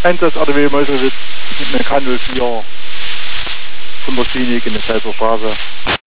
Einsatz ADW Meuselwitz mit einer K04 von der Klinik in der Pfälzer Straße.